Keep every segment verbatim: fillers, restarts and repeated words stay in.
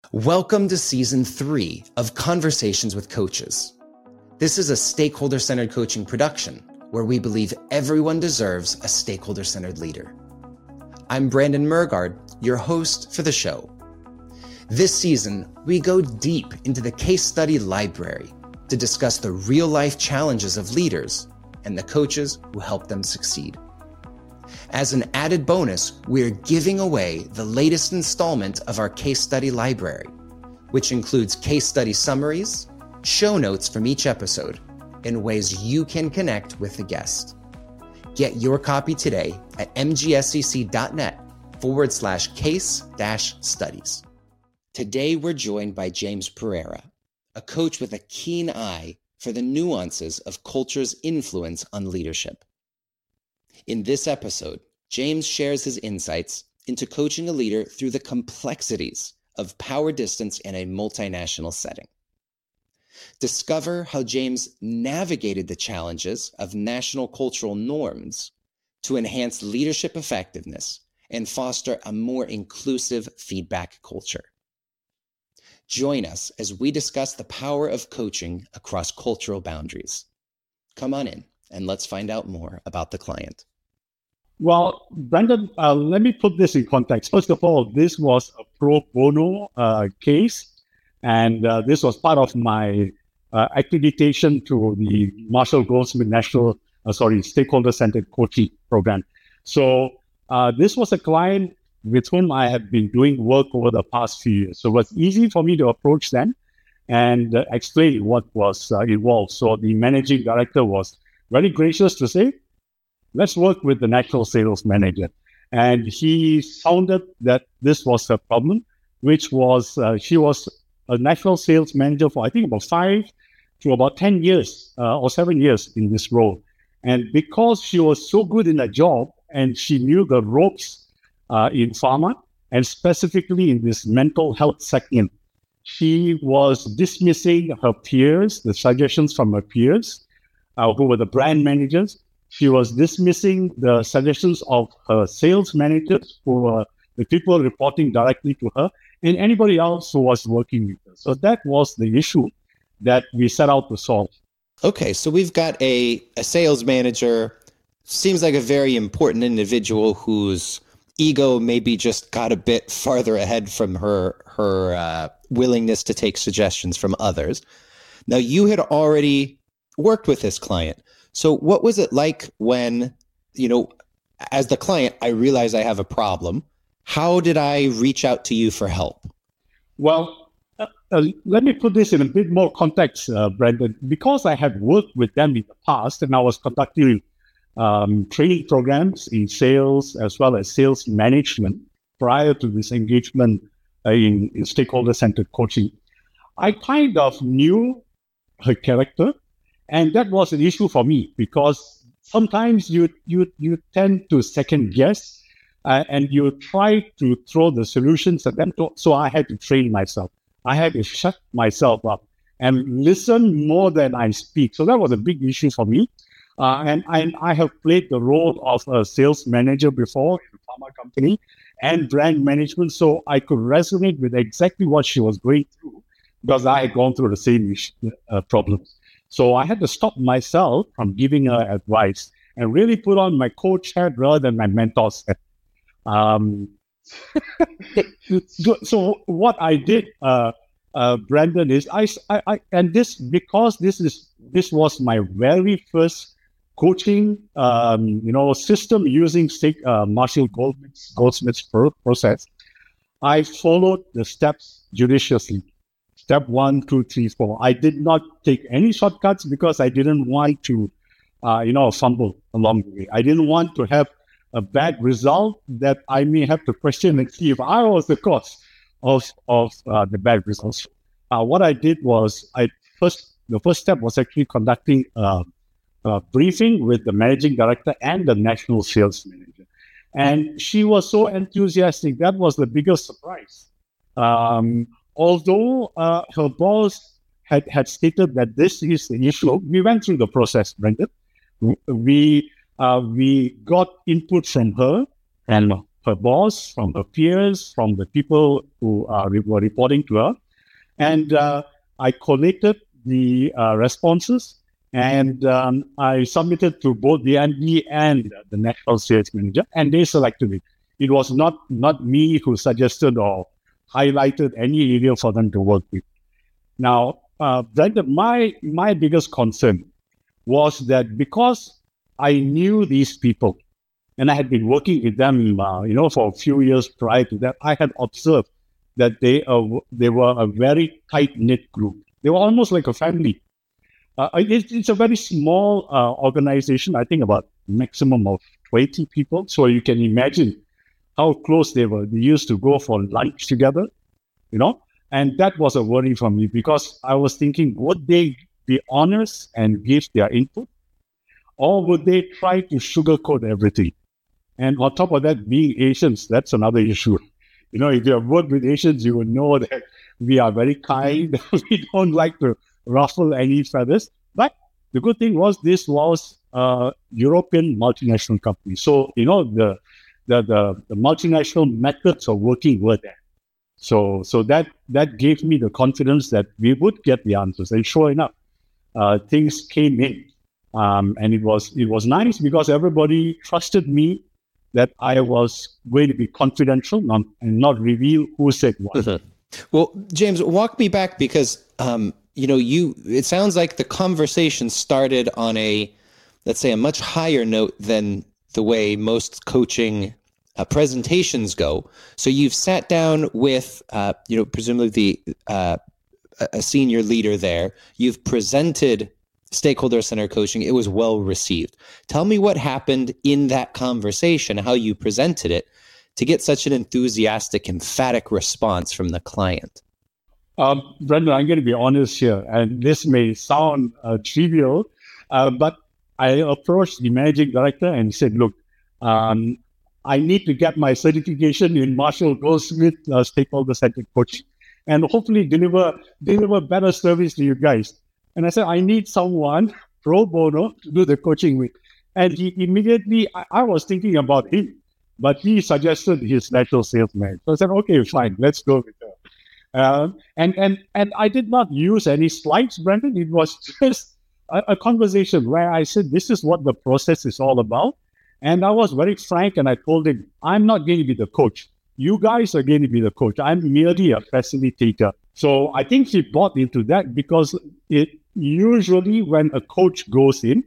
Welcome to Season three of Conversations with Coaches. This is a stakeholder-centered coaching production where we believe everyone deserves a stakeholder-centered leader. I'm Brandon Murgard, your host for the show. This season, we go deep into the case study library to discuss the real-life challenges of leaders and the coaches who help them succeed. As an added bonus, we're giving away the latest installment of our case study library, which includes case study summaries, show notes from each episode, and ways you can connect with the guest. Get your copy today at mgscc.net forward slash case dash studies. Today, we're joined by James Pereira, a coach with a keen eye for the nuances of culture's influence on leadership. In this episode, James shares his insights into coaching a leader through the complexities of power distance in a multinational setting. Discover how James navigated the challenges of national cultural norms to enhance leadership effectiveness and foster a more inclusive feedback culture. Join us as we discuss the power of coaching across cultural boundaries. Come on in and let's find out more about the client. Well, Brandon, uh, let me put this in context. First of all, this was a pro bono uh, case, and uh, this was part of my uh, accreditation to the Marshall Goldsmith National, uh, sorry, Stakeholder-Centered Coaching Program. So uh, this was a client with whom I have been doing work over the past few years. So it was easy for me to approach them and uh, explain what was uh, involved. So the managing director was very gracious to say, let's work with the national sales manager. And he sounded that this was a problem, which was, uh, she was a national sales manager for, I think, about five to about ten years uh, or seven years in this role. And because she was so good in her job and she knew the ropes uh, in pharma, and specifically in this mental health segment, she was dismissing her peers, the suggestions from her peers, uh, who were the brand managers. She was dismissing the suggestions of her sales managers, who were the people reporting directly to her, and anybody else who was working with her. So that was the issue that we set out to solve. Okay, so we've got a, a sales manager, seems like a very important individual whose ego maybe just got a bit farther ahead from her, her uh, willingness to take suggestions from others. Now, you had already worked with this client. So what was it like when, you know, as the client, I realize I have a problem? How did I reach out to you for help? Well, uh, uh, let me put this in a bit more context, uh, Brandon. Because I had worked with them in the past and I was conducting um, training programs in sales as well as sales management prior to this engagement uh, in, in stakeholder-centered coaching, I kind of knew her character. And that was an issue for me because sometimes you you you tend to second guess uh, and you try to throw the solutions at them. To, so I had to train myself. I had to shut myself up and listen more than I speak. So that was a big issue for me. Uh, and I, I have played the role of a sales manager before in a pharma company and brand management. So I could resonate with exactly what she was going through because I had gone through the same issue, uh, problems. So I had to stop myself from giving her advice and really put on my coach hat rather than my mentor's hat. Um, so what I did, uh, uh, Brandon, is I, I, I, and this because this is this was my very first coaching, um, you know, system using uh, Marshall Goldsmith's, Goldsmith's process. I followed the steps judiciously. Step one, two, three, four. I did not take any shortcuts because I didn't want to, uh, you know, fumble along the way. I didn't want to have a bad result that I may have to question and see if I was the cause of of uh, the bad results. Uh, what I did was, I first the first step was actually conducting a, a briefing with the managing director and the national sales manager, and she was so enthusiastic. That was the biggest surprise. Um, Although uh, her boss had, had stated that this is the issue, we went through the process, Brandon. We uh, we got input from her, and her boss, from her peers, from the people who uh, were reporting to her. And uh, I collated the uh, responses, and um, I submitted to both the M D and the National Sales Manager, and they selected it. It was not, not me who suggested or highlighted any area for them to work with. Now, uh, Brandon, my, my biggest concern was that because I knew these people, and I had been working with them, uh, you know, for a few years prior to that, I had observed that they uh, they were a very tight-knit group. They were almost like a family. Uh, it, it's a very small uh, organization, I think about maximum of twenty people. So you can imagine how close they were. They used to go for lunch together, you know, and that was a worry for me because I was thinking, would they be honest and give their input? Or would they try to sugarcoat everything? And on top of that, being Asians, that's another issue. You know, if you have worked with Asians, you will know that we are very kind. We don't like to ruffle any feathers. But the good thing was this was a European multinational company. So, you know, the the the, the multinational methods of working were there. So so that that gave me the confidence that we would get the answers. And sure enough, uh, things came in. Um, and it was it was nice because everybody trusted me that I was going to be confidential not, and not reveal who said what. Mm-hmm. Well, James, walk me back because, um, you know, you, it sounds like the conversation started on a, let's say, a much higher note than the way most coaching uh, presentations go. So you've sat down with, uh, you know, presumably the, uh, a senior leader there. You've presented stakeholder-centered coaching. It was well received. Tell me what happened in that conversation, how you presented it to get such an enthusiastic, emphatic response from the client. Um, Brendan, I'm going to be honest here, and this may sound uh, trivial, uh, but I approached the managing director and said, look, um, I need to get my certification in Marshall Goldsmith uh, stakeholder-centered coaching and hopefully deliver deliver better service to you guys. And I said, I need someone pro bono to do the coaching with. And he immediately, I, I was thinking about him, but he suggested his national sales manager. So I said, okay, fine, let's go with her. Um, and, and, and I did not use any slides, Brendan. It was just a, a conversation where I said, this is what the process is all about. And I was very frank and I told him, I'm not going to be the coach. You guys are going to be the coach. I'm merely a facilitator. So I think he bought into that because it usually when a coach goes in,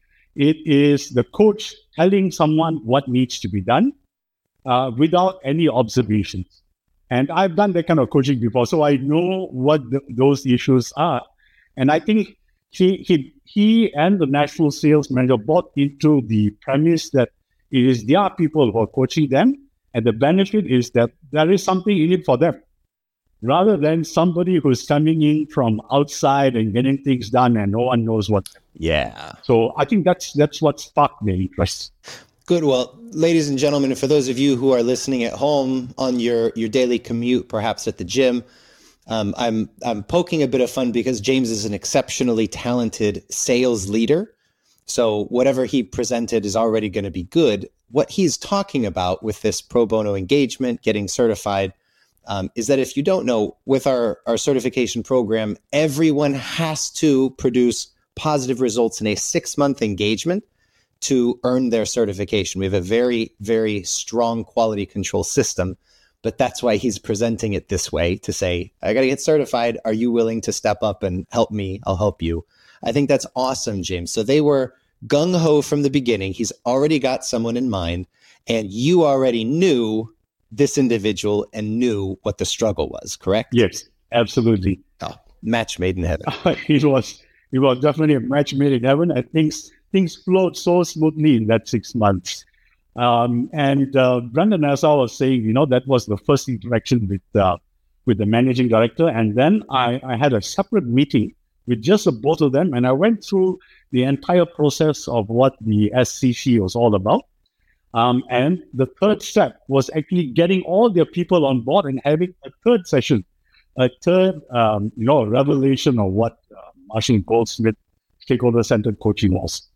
it is the coach telling someone what needs to be done uh, without any observations. And I've done that kind of coaching before, so I know what the, those issues are. And I think he, he, he and the national sales manager bought into the premise that it is their people who are coaching them, and the benefit is that there is something in it for them, rather than somebody who's coming in from outside and getting things done and no one knows what. Yeah. So I think that's that's what sparked their interest. Good. Well, ladies and gentlemen, for those of you who are listening at home on your, your daily commute, perhaps at the gym, um, I'm I'm poking a bit of fun because James is an exceptionally talented sales leader. So whatever he presented is already going to be good. What he's talking about with this pro bono engagement, getting certified, um, is that if you don't know, with our, our certification program, everyone has to produce positive results in a six-month engagement to earn their certification. We have a very, very strong quality control system, but that's why he's presenting it this way to say, I got to get certified. Are you willing to step up and help me? I'll help you. I think that's awesome, James. So they were gung-ho from the beginning. He's already got someone in mind, and you already knew this individual and knew what the struggle was, correct? Yes, absolutely. Oh, match made in heaven. it was it was definitely a match made in heaven, and things things flowed so smoothly in that six months. Um, and uh, Brendan, as I was saying, you know, that was the first interaction with uh, with the managing director, and then I, I had a separate meeting with just the both of them, and I went through the entire process of what the S C C was all about. Um, and the third step was actually getting all their people on board and having a third session, a third, um, you know, revelation of what uh, Marshall Goldsmith stakeholder-centered coaching was.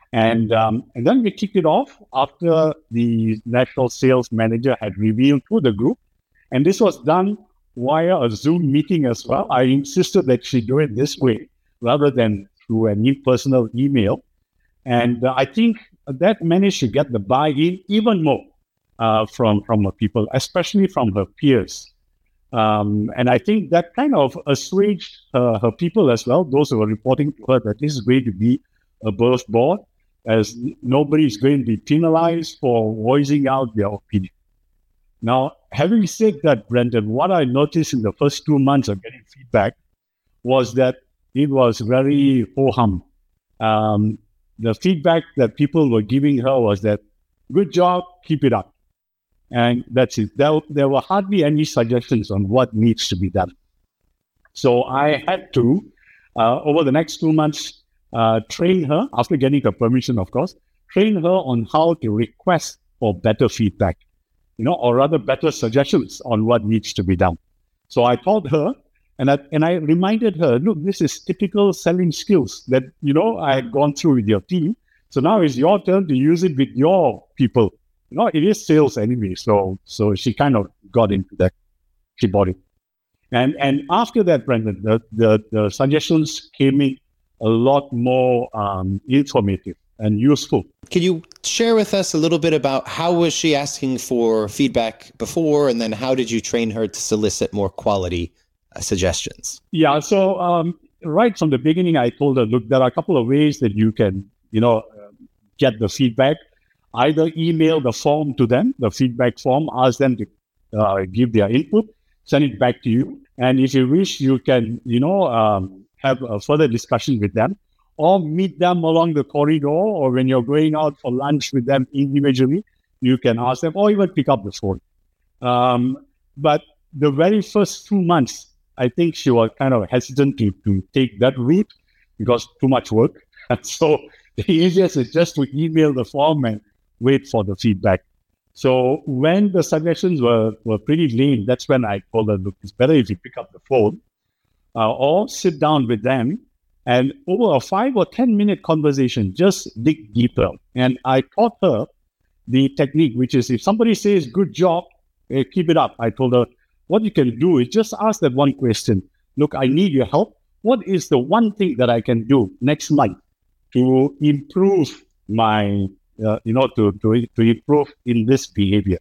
And um, and then we kicked it off after the national sales manager had revealed to the group. And this was done via a Zoom meeting as well. I insisted that she do it this way rather than through an impersonal email. And uh, I think that managed to get the buy-in even more uh, from, from her people, especially from her peers. Um, and I think that kind of assuaged uh, her people as well, those who were reporting to her that this is going to be above board, as nobody is going to be penalized for voicing out their opinion. Now, having said that, Brendan, what I noticed in the first two months of getting feedback was that it was very ho-hum. Um, the feedback that people were giving her was that, good job, keep it up. And that's it. There, there were hardly any suggestions on what needs to be done. So I had to, uh, over the next two months, uh, train her, after getting her permission, of course, train her on how to request for better feedback, you know, or rather better suggestions on what needs to be done. So I taught her, and I, and I reminded her, look, this is typical selling skills that, you know, I had gone through with your team. So now it's your turn to use it with your people. You know, it is sales anyway. So so she kind of got into that. She bought it. And and after that, Brendan, the, the, the suggestions came in a lot more um, informative and useful. Can you share with us a little bit about how was she asking for feedback before, and then how did you train her to solicit more quality uh, suggestions? Yeah, so um, right from the beginning, I told her, look, there are a couple of ways that you can, you know, uh, get the feedback. Either email the form to them, the feedback form, ask them to uh, give their input, send it back to you. And if you wish, you can, you know, um, have a further discussion with them, or meet them along the corridor, or when you're going out for lunch with them individually, you can ask them, or even pick up the phone. Um, but the very first two months, I think she was kind of hesitant to, to take that route because too much work. And so the easiest is just to email the form and wait for the feedback. So when the suggestions were, were pretty lame, that's when I told her, look, it's better if you pick up the phone uh, or sit down with them, and over a five or ten minute conversation, just dig deeper. And I taught her the technique, which is if somebody says, good job, eh, keep it up. I told her, what you can do is just ask that one question. Look, I need your help. What is the one thing that I can do next month to improve my Uh, you know, to, to to improve in this behavior?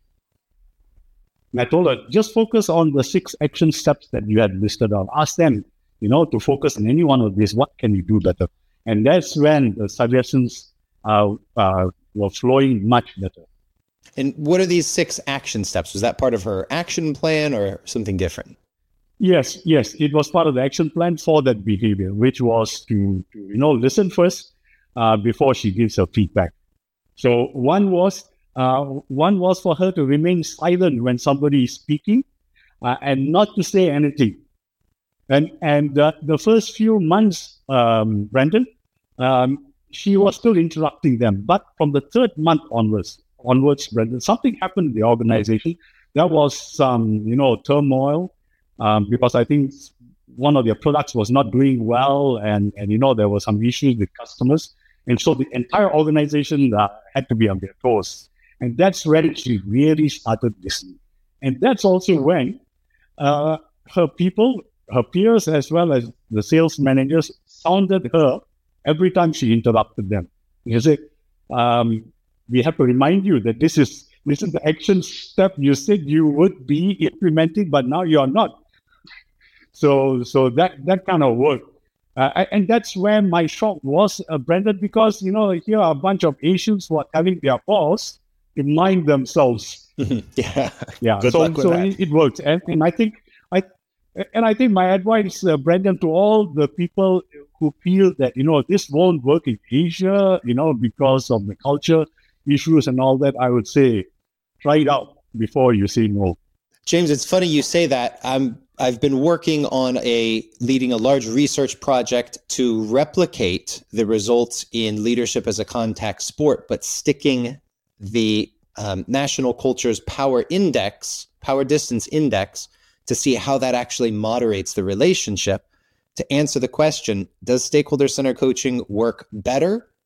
And I told her, just focus on the six action steps that you had listed out. Ask them, you know, to focus on any one of these. What can you do better? And that's when the suggestions uh, uh, were flowing much better. And what are these six action steps? Was that part of her action plan or something different? Yes, yes. It was part of the action plan for that behavior, which was to, to you know, listen first uh, before she gives her feedback. So one was uh, one was for her to remain silent when somebody is speaking uh, and not to say anything. And and uh, the first few months, um, Brandon, um, she was still interrupting them. But from the third month onwards, onwards, Brandon, something happened in the organization. There was some, you know, turmoil um, because I think one of their products was not doing well, and and you know there were some issues with customers. And so the entire organization uh, had to be on their toes. And that's when she really started listening. And that's also when uh, her people, her peers, as well as the sales managers, sounded her every time she interrupted them. You say, um, we have to remind you that this is this is the action step you said you would be implementing, but now you're not. So so that, that kind of worked. Uh, and that's where my shock was, uh, Brendan, because, you know, here are a bunch of Asians who are telling their boss to mind themselves. yeah. Yeah. Good so luck with so that. It, it works. And, and I think, I, and I think my advice, uh, Brendan, to all the people who feel that, you know, this won't work in Asia, you know, because of the culture issues and all that, I would say, try it out before you say no. James, it's funny you say that. I'm I've been working on a leading a large research project to replicate the results in leadership as a contact sport, but sticking the um, national culture's power index, power distance index, to see how that actually moderates the relationship. To answer the question, does stakeholder-centered coaching work better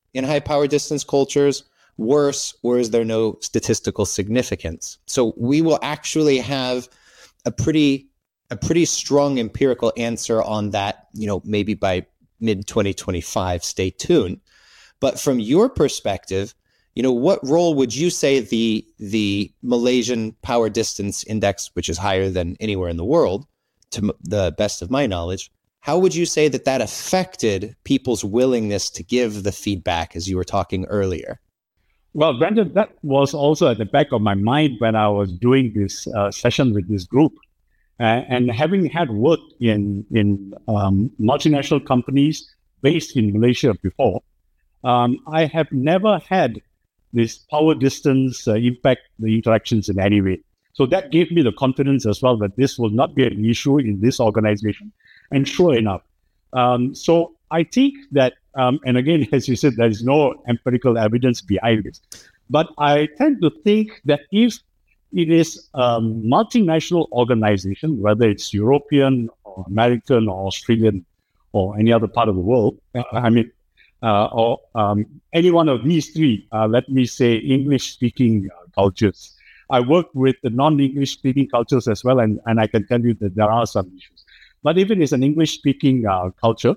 in high power distance cultures, worse, or is there no statistical significance? So we will actually have a pretty a pretty strong empirical answer on that, you know, maybe by mid twenty twenty-five. Stay tuned. But from your perspective, you know, what role would you say the the Malaysian Power Distance Index, which is higher than anywhere in the world, to the best of my knowledge, how would you say that that affected people's willingness to give the feedback, as you were talking earlier? Well, Brandon, that was also at the back of my mind when I was doing this uh, session with this group. Uh, and having had worked in, in um, multinational companies based in Malaysia before, um, I have never had this power distance uh, impact the interactions in any way. So that gave me the confidence as well that this will not be an issue in this organization. And sure enough, um, so I think that, um, and again, as you said, there is no empirical evidence behind this. But I tend to think that if it is a multinational organization, whether it's European or American or Australian or any other part of the world, I mean, uh, or um, any one of these three, uh, let me say, English-speaking uh, cultures. I work with the non-English speaking cultures as well, and, and I can tell you that there are some issues. But if it is an English-speaking uh, culture,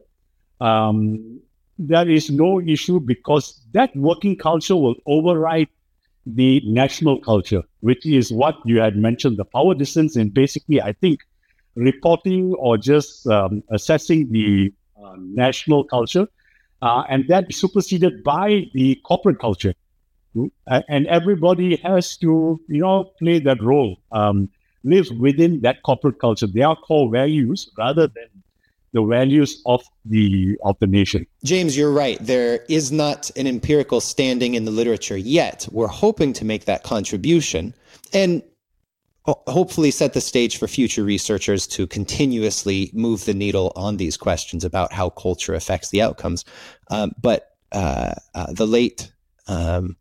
um, there is no issue because that working culture will override the national culture, which is what you had mentioned, the power distance, and basically, I think, reporting or just um, assessing the uh, national culture, uh, and that is superseded by the corporate culture. Uh, and everybody has to, you know, play that role, um, live within that corporate culture, their core values, rather than the values of the of the nation. James, you're right. There is not an empirical standing in the literature yet. We're hoping to make that contribution and hopefully set the stage for future researchers to continuously move the needle on these questions about how culture affects the outcomes. Um, but uh, uh, the late um,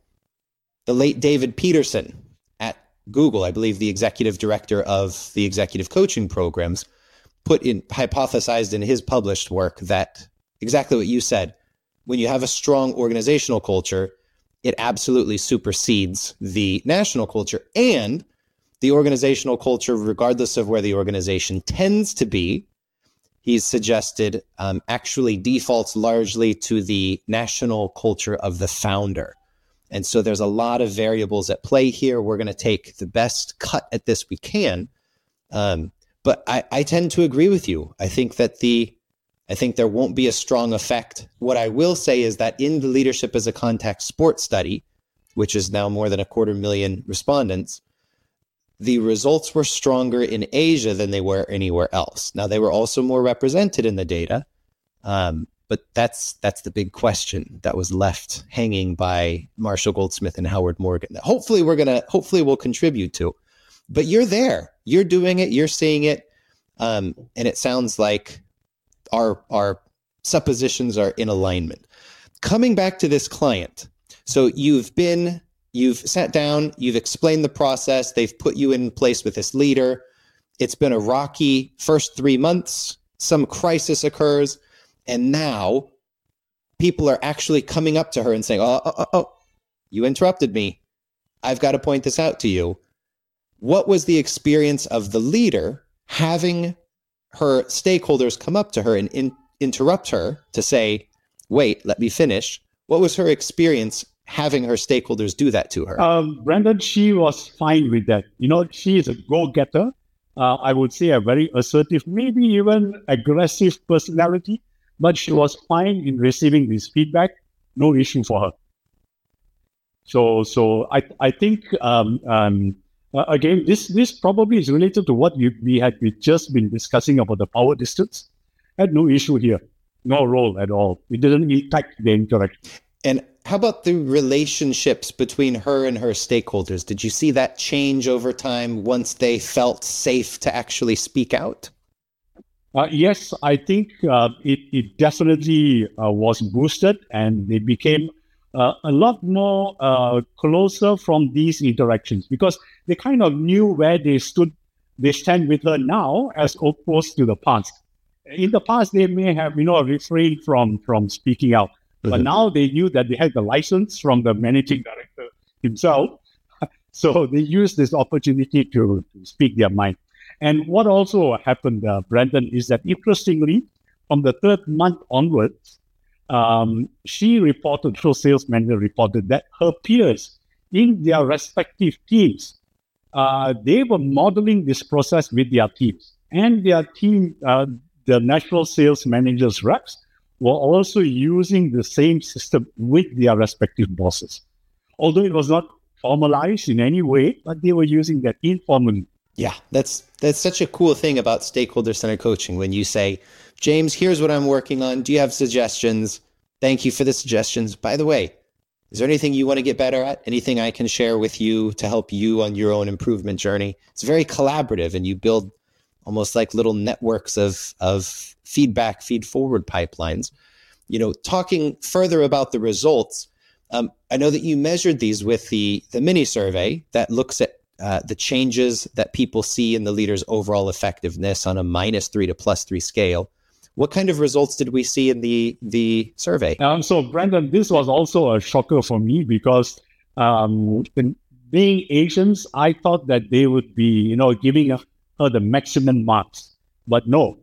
the late David Peterson at Google, I believe the executive director of the executive coaching programs, put in, hypothesized in his published work that exactly what you said, when you have a strong organizational culture, it absolutely supersedes the national culture, and the organizational culture, regardless of where the organization tends to be, he's suggested um, actually defaults largely to the national culture of the founder. And so there's a lot of variables at play here. We're going to take the best cut at this we can. Um, But I, I tend to agree with you. I think that the, I think there won't be a strong effect. What I will say is that in the Leadership as a Contact Sport study, which is now more than a quarter million respondents, the results were stronger in Asia than they were anywhere else. Now, they were also more represented in the data, um, but that's that's the big question that was left hanging by Marshall Goldsmith and Howard Morgan. That hopefully we're gonna, hopefully we'll contribute to. But you're there, you're doing it, you're seeing it, um, and it sounds like our our suppositions are in alignment. Coming back to this client, so you've been, you've sat down, you've explained the process, they've put you in place with this leader. It's been a rocky first three months, some crisis occurs, and now people are actually coming up to her and saying, oh, oh, oh, oh you interrupted me. I've got to point this out to you. What was the experience of the leader having her stakeholders come up to her and in, interrupt her to say, wait, let me finish? What was her experience having her stakeholders do that to her? Um, Brandon, she was fine with that. You know, she is a go-getter. Uh, I would say a very assertive, maybe even aggressive personality, but she was fine in receiving this feedback. No issue for her. So, so I, I think, um, um, Uh, again, this this probably is related to what you, we had we just been discussing about the power distance. Had no issue here, no role at all. It didn't impact the interaction. And how about the relationships between her and her stakeholders? Did you see that change over time once they felt safe to actually speak out? Uh, yes, I think uh, it, it definitely uh, was boosted, and they became Uh, a lot more uh, closer from these interactions because they kind of knew where they stood, they stand with her now as opposed to the past. In the past, they may have, you know, refrained from, from speaking out. Mm-hmm. But now they knew that they had the license from the managing director himself. So they used this opportunity to, to speak their mind. And what also happened, uh, Brandon, is that interestingly, from the third month onwards, um, she reported, so sales manager reported that her peers in their respective teams, uh, they were modeling this process with their teams. And their team, uh, the national sales managers reps, were also using the same system with their respective bosses. Although it was not formalized in any way, but they were using that informally. Yeah, that's that's such a cool thing about stakeholder-centered coaching. When you say, James, here's what I'm working on. Do you have suggestions? Thank you for the suggestions. By the way, is there anything you want to get better at? Anything I can share with you to help you on your own improvement journey? It's very collaborative, and you build almost like little networks of of feedback, feed forward pipelines. You know, talking further about the results, um, I know that you measured these with the the mini survey that looks at uh, the changes that people see in the leader's overall effectiveness on a minus three to plus three scale. What kind of results did we see in the the survey? Um, so, Brandon, this was also a shocker for me because um, being Asians, I thought that they would be, you know, giving her the maximum marks, but no.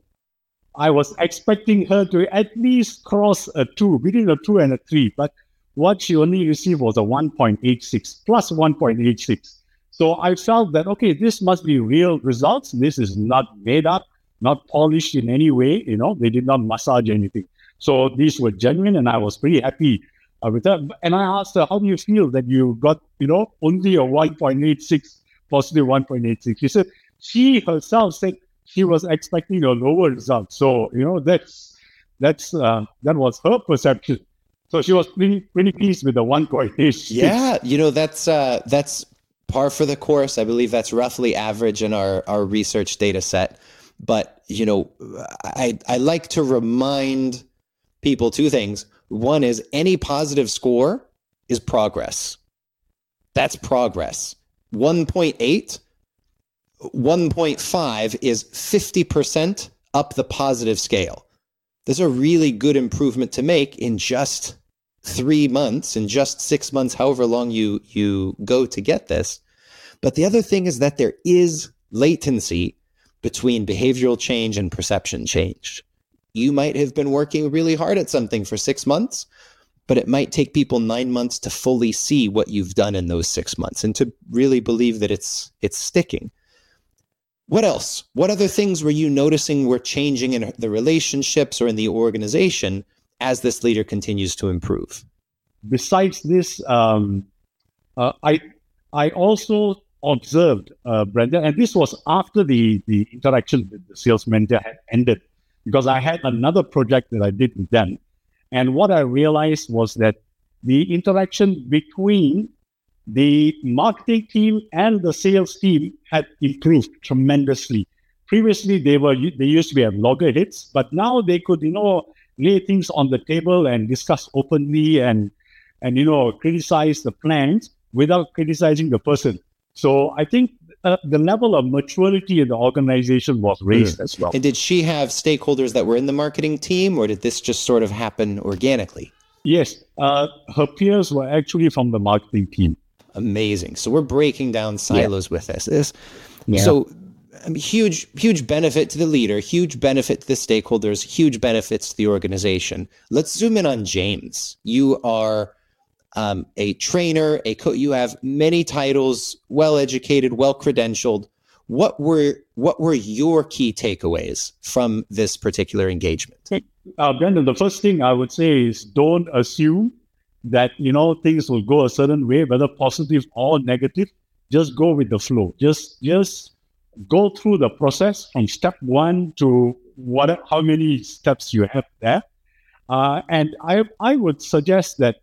I was expecting her to at least cross a two, between a two and a three, but what she only received was a one point eight six, plus one point eight six. So I felt that, okay, this must be real results. This is not made up, not polished in any way. You know, they did not massage anything. So these were genuine, and I was pretty happy uh, with that. And I asked her, how do you feel that you got, you know, only a one point eight six, positive one point eight six? She said, she herself said she was expecting a lower result. So, you know, that's, that's, uh, that was her perception. So she was pretty, pretty pleased with the one point eight six. Yeah, you know, that's, uh, that's par for the course. I believe that's roughly average in our, our research data set. But, you know, I, I like to remind people two things. One is any positive score is progress. That's progress. one point eight, one point five is fifty percent up the positive scale. There's a really good improvement to make in just three months, in just six months, however long you, you go to get this. But the other thing is that there is latency between behavioral change and perception change. You might have been working really hard at something for six months, but it might take people nine months to fully see what you've done in those six months and to really believe that it's it's sticking. What else? What other things were you noticing were changing in the relationships or in the organization as this leader continues to improve? Besides this, um, uh, I I also observed, uh, Brandon, and this was after the, the interaction with the sales manager had ended, because I had another project that I did with them. And what I realized was that the interaction between the marketing team and the sales team had improved tremendously. Previously, they were they used to be at loggerheads, but now they could, you know, lay things on the table and discuss openly and, and you know, criticize the plans without criticizing the person. So I think uh, the level of maturity in the organization was raised mm. as well. And did she have stakeholders that were in the marketing team, or did this just sort of happen organically? Yes, uh, her peers were actually from the marketing team. Amazing. So we're breaking down silos yeah. with this. this yeah. So I mean, huge, huge benefit to the leader, huge benefit to the stakeholders, huge benefits to the organization. Let's zoom in on James. You are um, a trainer, a co- you have many titles, well-educated, well-credentialed. What were what were your key takeaways from this particular engagement? Uh, Brandon, the first thing I would say is don't assume that, you know, things will go a certain way, whether positive or negative. Just go with the flow. Just just go through the process from step one to what how many steps you have there. Uh, and I I would suggest that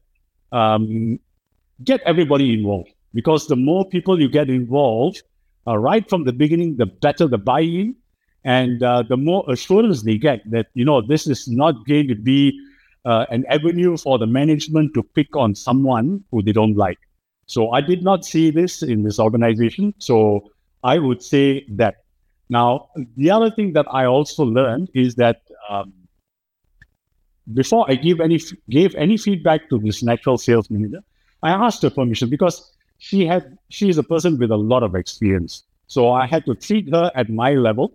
um, get everybody involved, because the more people you get involved, uh, right from the beginning, the better the buy-in, and uh, the more assurance they get that, you know, this is not going to be uh, an avenue for the management to pick on someone who they don't like. So I did not see this in this organization. So I would say that. Now, the other thing that I also learned is that um, before I give any gave any feedback to this natural sales manager, I asked her permission because she had she is a person with a lot of experience. So I had to treat her at my level,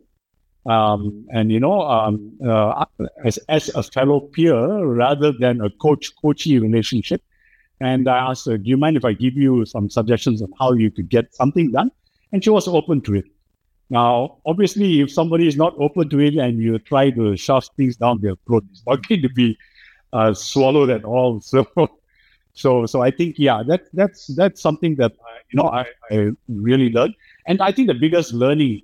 um, and you know, um, uh, as as a fellow peer rather than a coach-coachee relationship. And I asked her, "Do you mind if I give you some suggestions on how you could get something done?" And she was open to it. Now, obviously, if somebody is not open to it and you try to shove things down their throat, it's not going to be uh, swallowed at all. So, so, so I think, yeah, that that's that's something that uh, you know I, I really learned. And I think the biggest learning,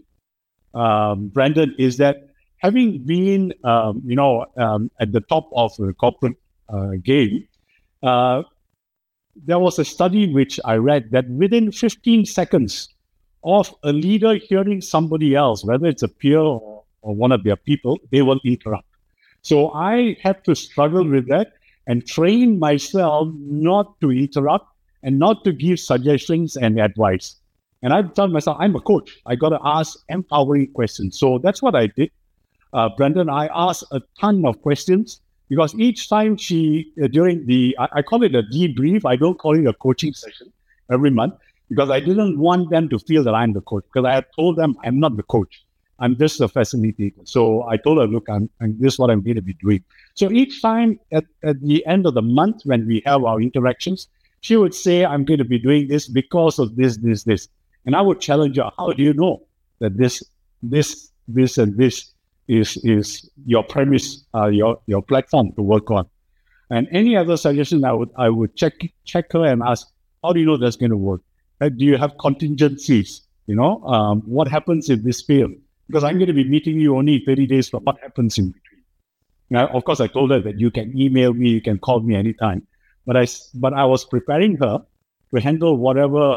um, Brandon, is that having been, um, you know, um, at the top of the corporate uh, game, uh, there was a study which I read that within fifteen seconds of a leader hearing somebody else, whether it's a peer or, or one of their people, they will interrupt. So I had to struggle with that and train myself not to interrupt and not to give suggestions and advice. And I told myself, I'm a coach. I got to ask empowering questions. So that's what I did. Uh, Brendan, I asked a ton of questions because each time she, uh, during the, I, I call it a debrief. I don't call it a coaching session every month, because I didn't want them to feel that I'm the coach, because I had told them I'm not the coach. I'm just a facilitator. So I told her, look, I'm, and this is what I'm going to be doing. So each time at, at the end of the month when we have our interactions, she would say, I'm going to be doing this because of this, this, this. And I would challenge her, how do you know that this, this, this, and this is, is your premise, uh, your, your platform to work on? And any other suggestion, I would, I would check, check her and ask, how do you know that's going to work? Do you have contingencies? You know, um, what happens if this fails? Because I'm going to be meeting you only thirty days from what happens in between. Now, of course, I told her that you can email me, you can call me anytime. But I, but I was preparing her to handle whatever,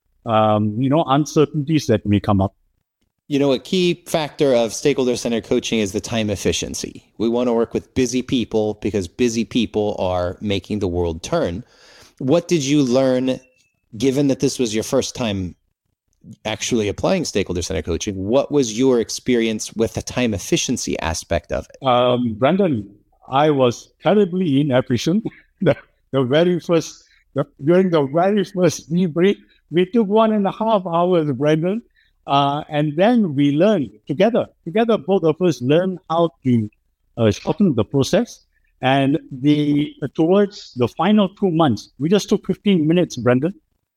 um, you know, uncertainties that may come up. You know, a key factor of stakeholder-centered coaching is the time efficiency. We want to work with busy people because busy people are making the world turn. What did you learn? Given that this was your first time actually applying stakeholder-centered coaching, what was your experience with the time efficiency aspect of it? Um, Brandon, I was terribly inefficient. the, the very first, the, during the very first debrief, we took one and a half hours, Brandon, uh, and then we learned together. Together, both of us learned how to uh, shorten the process. And the uh, towards the final two months, we just took fifteen minutes, Brandon.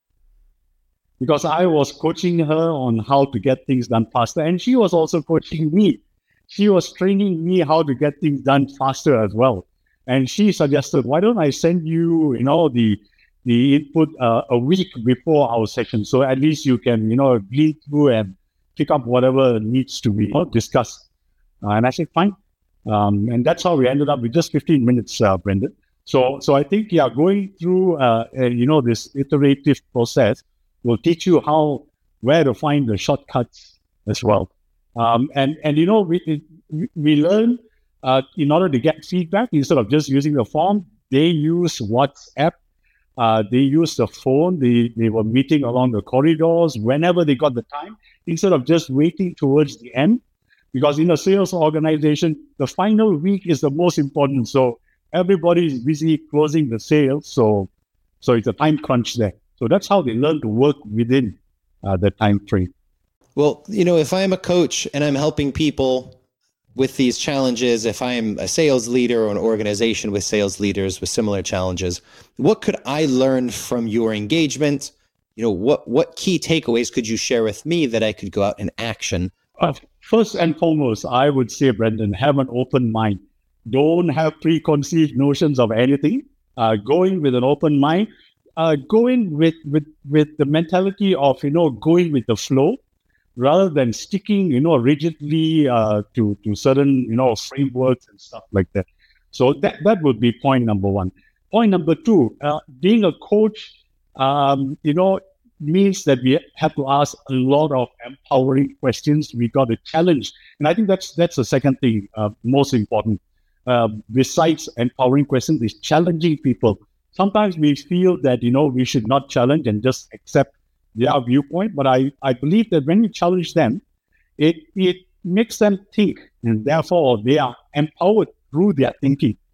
Because I was coaching her on how to get things done faster. And she was also coaching me. She was training me how to get things done faster as well. And she suggested, why don't I send you, you know, the the input uh, a week before our session. So at least you can, you know, read through and pick up whatever needs to be you know, discussed. Uh, and I said, fine. Um, and that's how we ended up with just fifteen minutes, uh, Brendan. So, so I think, yeah, going through, uh, uh, you know, this iterative process will teach you how, where to find the shortcuts as well. Um, and, and, you know, we, we learn uh, in order to get feedback, instead of just using the form, they use WhatsApp, uh, they use the phone, they, they were meeting along the corridors whenever they got the time, instead of just waiting towards the end. Because in a sales organization, the final week is the most important. So everybody is busy closing the sales. So, so it's a time crunch there. So that's how they learn to work within uh, the time frame. Well, you know, if I'm a coach and I'm helping people with these challenges, if I am a sales leader or an organization with sales leaders with similar challenges, what could I learn from your engagement? You know, what, what key takeaways could you share with me that I could go out and action? Uh, first and foremost, I would say, Brendan, have an open mind. Don't have preconceived notions of anything. Uh, going with an open mind. Uh, going with, with, with the mentality of, you know, going with the flow rather than sticking, you know, rigidly uh, to, to certain, you know, frameworks and stuff like that. So that, that would be point number one. Point number two, uh, being a coach, um, you know, means that we have to ask a lot of empowering questions. We got to challenge. And I think that's, that's the second thing, uh, most important. Uh, besides empowering questions is challenging people. Sometimes we feel that, you know, we should not challenge and just accept their viewpoint. But I, I believe that when we challenge them, it, it makes them think. And therefore, they are empowered through their thinking.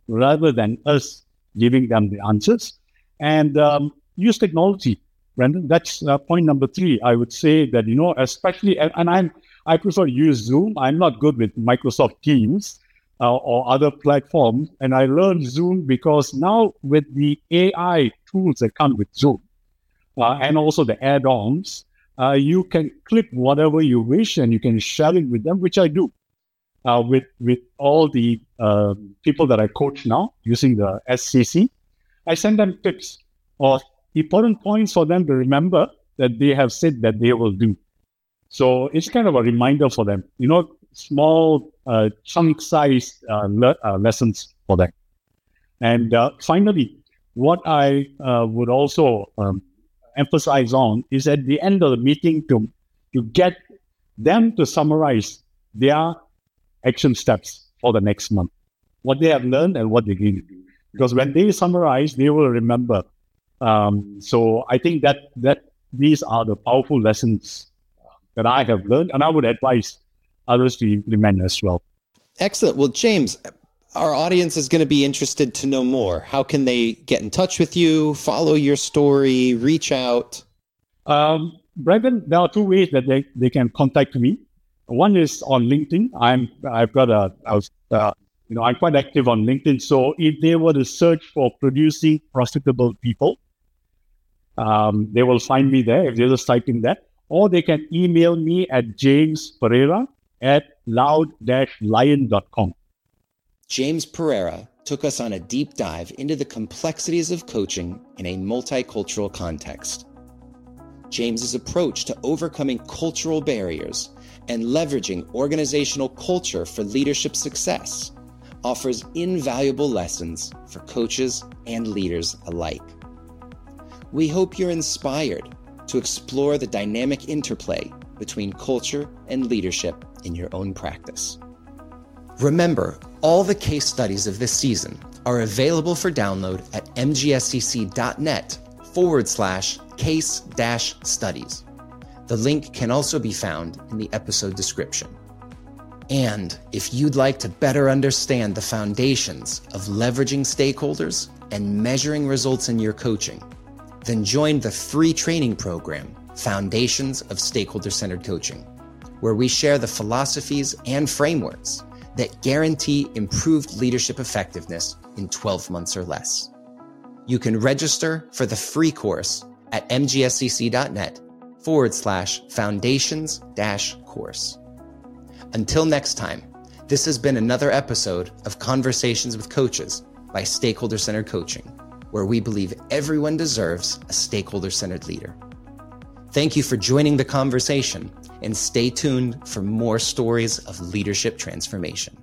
rather than us giving them the answers. And um, use technology, Brendan. That's uh, point number three. I would say that, you know, especially, and, and I'm, I prefer to use Zoom. I'm not good with Microsoft Teams uh, or other platforms. And I learned Zoom because now with the A I tools that come with Zoom uh, and also the add-ons, uh, you can click whatever you wish and you can share it with them, which I do uh, with, with all the uh, people that I coach now using the S C C. I send them tips or important points for them to remember that they have said that they will do. So it's kind of a reminder for them, you know, small uh, chunk-sized uh, le- uh, lessons for them. And uh, finally, what I uh, would also um, emphasize on is at the end of the meeting to, to get them to summarize their action steps for the next month, what they have learned and what they're going to do. Because when they summarize, they will remember. Um, so I think that that these are the powerful lessons that I have learned, and I would advise others to implement as well. Excellent. Well, James, our audience is going to be interested to know more. How can they get in touch with you, follow your story, reach out? Um, Brendan, there are two ways that they, they can contact me. One is on LinkedIn. I'm I've got a I was, uh, you know I'm quite active on LinkedIn. So if they were to search for producing profitable people, um, they will find me there if they just type in that. Or they can email me at james pereira at loud dash lion dot com. James Pereira took us on a deep dive into the complexities of coaching in a multicultural context. James's approach to overcoming cultural barriers and leveraging organizational culture for leadership success offers invaluable lessons for coaches and leaders alike. We hope you're inspired to explore the dynamic interplay between culture and leadership in your own practice. Remember, all the case studies of this season are available for download at mgscc.net forward slash case dash studies. The link can also be found in the episode description. And if you'd like to better understand the foundations of leveraging stakeholders and measuring results in your coaching, then join the free training program, Foundations of Stakeholder-Centered Coaching, where we share the philosophies and frameworks that guarantee improved leadership effectiveness in twelve months or less. You can register for the free course at mgscc.net forward slash foundations dash course. Until next time, this has been another episode of Conversations with Coaches by Stakeholder-Centered Coaching, where we believe everyone deserves a stakeholder-centered leader. Thank you for joining the conversation, and stay tuned for more stories of leadership transformation.